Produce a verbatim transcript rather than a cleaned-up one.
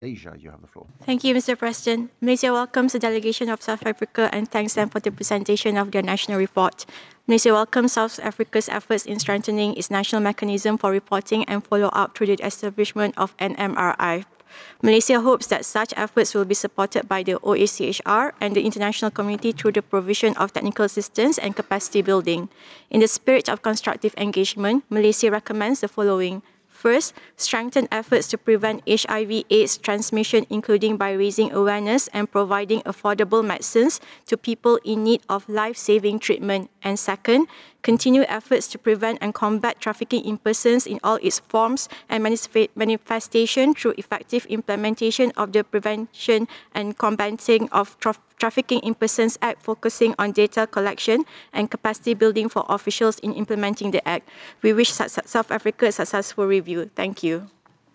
Asia, you have the floor. Thank you, Mister President. Malaysia welcomes the delegation of South Africa and thanks them for the presentation of their national report. Malaysia welcomes South Africa's efforts in strengthening its national mechanism for reporting and follow-up through the establishment of N M R I. Malaysia hopes that such efforts will be supported by the O A C H R and the international community through the provision of technical assistance and capacity building. In the spirit of constructive engagement, Malaysia recommends the following. First, strengthen efforts to prevent H I V AIDS transmission, including by raising awareness and providing affordable medicines to people in need of life-saving treatment. And second, continue efforts to prevent and combat trafficking in persons in all its forms and manifestation through effective implementation of the Prevention and Combating of Tra- Trafficking in Persons Act, focusing on data collection and capacity building for officials in implementing the Act. We wish South Africa a successful review. Thank you.